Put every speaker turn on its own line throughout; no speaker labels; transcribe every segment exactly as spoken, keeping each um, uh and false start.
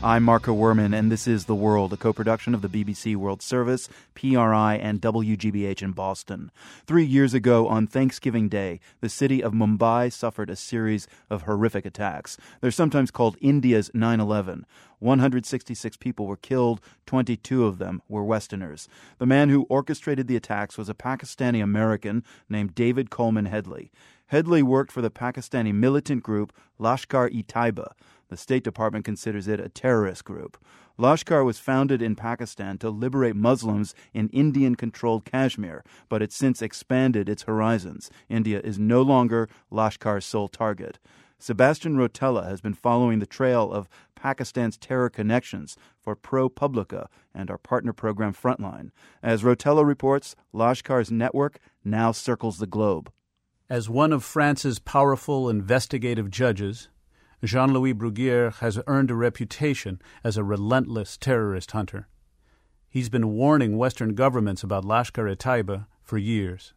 I'm Marco Werman, and this is The World, a co-production of the B B C World Service, P R I, and W G B H in Boston. Three years ago, on Thanksgiving Day, the city of Mumbai suffered a series of horrific attacks. They're sometimes called India's nine eleven. one hundred sixty-six people were killed, twenty-two of them were Westerners. The man who orchestrated the attacks was a Pakistani-American named David Coleman Headley. Headley worked for the Pakistani militant group Lashkar-e-Taiba. The State Department considers it a terrorist group. Lashkar was founded in Pakistan to liberate Muslims in Indian-controlled Kashmir, but it's since expanded its horizons. India is no longer Lashkar's sole target. Sebastian Rotella has been following the trail of Pakistan's terror connections for ProPublica and our partner program Frontline. As Rotella reports, Lashkar's network now circles the globe.
As one of France's powerful investigative judges, Jean-Louis Bruguière has earned a reputation as a relentless terrorist hunter. He's been warning Western governments about Lashkar-e-Taiba for years.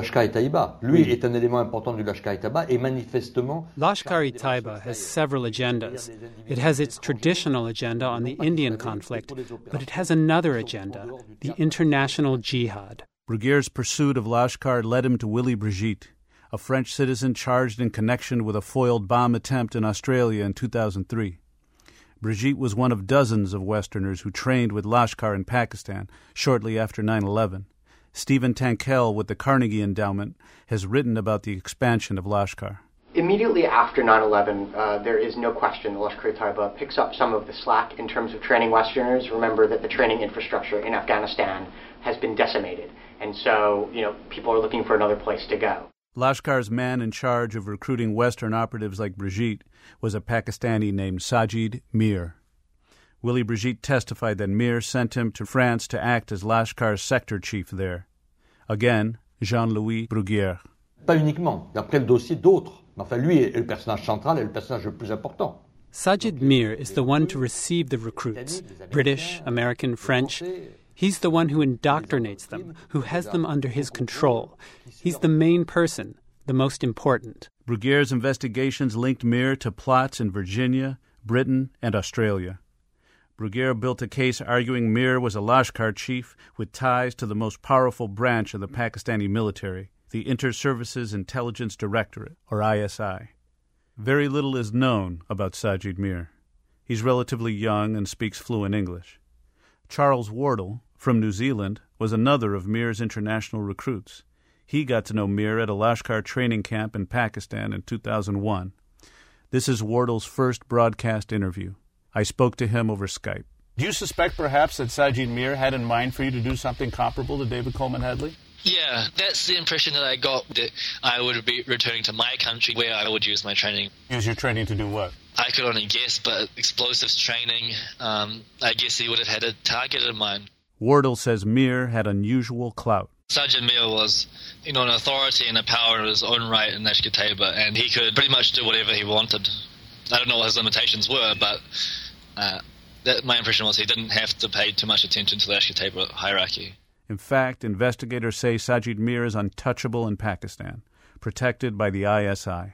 Lashkar-e-Taiba has several agendas. It has its traditional agenda on the Indian conflict, but it has another agenda, the international jihad.
Bruguière's pursuit of Lashkar led him to Willy Brigitte, a French citizen charged in connection with a foiled bomb attempt in Australia in two thousand three. Brigitte was one of dozens of Westerners who trained with Lashkar in Pakistan shortly after nine eleven. Stephen Tankel with the Carnegie Endowment has written about the expansion of Lashkar.
Immediately after nine eleven, uh, there is no question the Lashkar-e-Taiba picks up some of the slack in terms of training Westerners. Remember that the training infrastructure in Afghanistan has been decimated, and so, you know, people are looking for another place to go.
Lashkar's man in charge of recruiting Western operatives like Brigitte was a Pakistani named Sajid Mir. Willy Brigitte testified that Mir sent him to France to act as Lashkar's sector chief there. Again, Jean-Louis Bruguière.
Pas uniquement. D'après le dossier, d'autres. Mais enfin, lui est le personnage central et le personnage le plus important.
Sajid Mir is the one to receive the recruits, British, American, French. He's the one who indoctrinates them, who has them under his control. He's the main person, the most important.
Bruguière's investigations linked Mir to plots in Virginia, Britain, and Australia. Bruguière built a case arguing Mir was a Lashkar chief with ties to the most powerful branch of the Pakistani military, the Inter-Services Intelligence Directorate, or I S I. Very little is known about Sajid Mir. He's relatively young and speaks fluent English. Charles Wardle, from New Zealand, was another of Mir's international recruits. He got to know Mir at a Lashkar training camp in Pakistan in two thousand one. This is Wardle's first broadcast interview. I spoke to him over Skype.
Do you suspect perhaps that Sajid Mir had in mind for you to do something comparable to David Coleman Headley?
Yeah, that's the impression that I got, that I would be returning to my country where I would use my training.
Use your training to do what?
I could only guess, but explosives training, um, I guess he would have had a target in mind.
Wardle says Mir had unusual clout.
Sajid Mir was, you know, an authority and a power in his own right in Lashkar-e-Taiba, and he could pretty much do whatever he wanted. I don't know what his limitations were, but uh, that, my impression was he didn't have to pay too much attention to the Lashkar-e-Taiba hierarchy.
In fact, investigators say Sajid Mir is untouchable in Pakistan, protected by the I S I.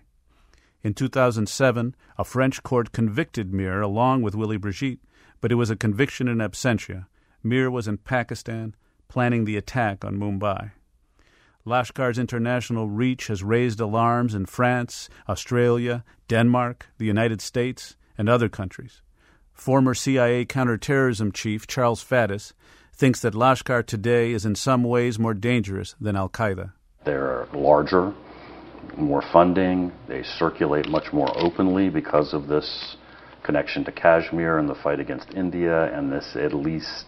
In two thousand seven, a French court convicted Mir along with Willy Brigitte, but it was a conviction in absentia. Mir was in Pakistan, planning the attack on Mumbai. Lashkar's international reach has raised alarms in France, Australia, Denmark, the United States, and other countries. Former C I A counterterrorism chief Charles Faddis thinks that Lashkar today is in some ways more dangerous than Al-Qaeda.
They're larger, more funding, they circulate much more openly because of this connection to Kashmir and the fight against India and this at least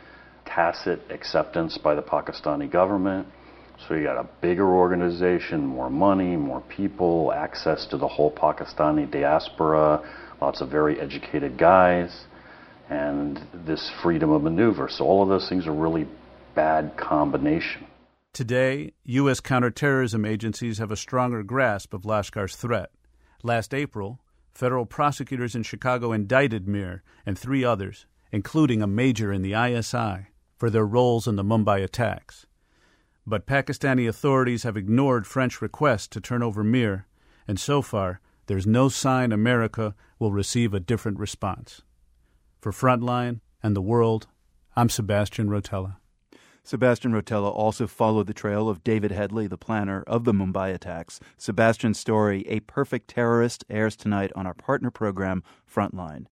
tacit acceptance by the Pakistani government. So you got a bigger organization, more money, more people, access to the whole Pakistani diaspora, lots of very educated guys, and this freedom of maneuver. So all of those things are really bad combination.
Today, U S counterterrorism agencies have a stronger grasp of Lashkar's threat. Last April, federal prosecutors in Chicago indicted Mir and three others, including a major in the I S I, for their roles in the Mumbai attacks. But Pakistani authorities have ignored French requests to turn over Mir, and so far, there's no sign America will receive a different response. For Frontline and the World, I'm Sebastian Rotella.
Sebastian Rotella also followed the trail of David Headley, the planner of the Mumbai attacks. Sebastian's story, A Perfect Terrorist, airs tonight on our partner program, Frontline.